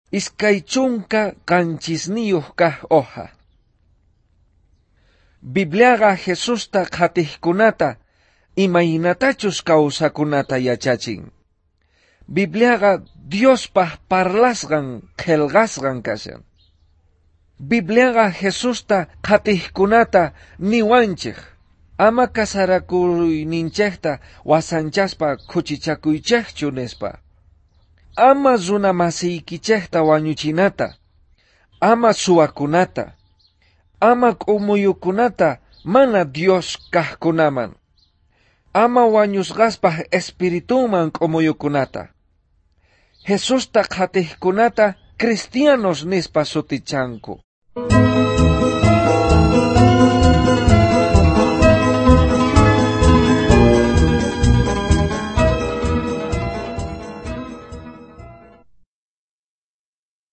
iskay chunka kanchisniyuq kaq hoja. Bibliaqa Jesusta qhatiqkunata imaynatachus kawsakunata yachachin. Bibliaqa Diospaq parlasqan qillqasqan kashan. Bibliaqa Jesusta qhatiqkunata niwanchik, ama kasarakuyninchikta wasanchaspa kuchichakuychikchu nispa. Ama runamasiykichikta wañuchinata, ama suwakunata, ama k'umuyukunata mana Dios kaqkunaman, ama wañusqaspaq espirituman k'umuyukunata. Jesusta qhatiqkunata cristianos nispa sutichanku.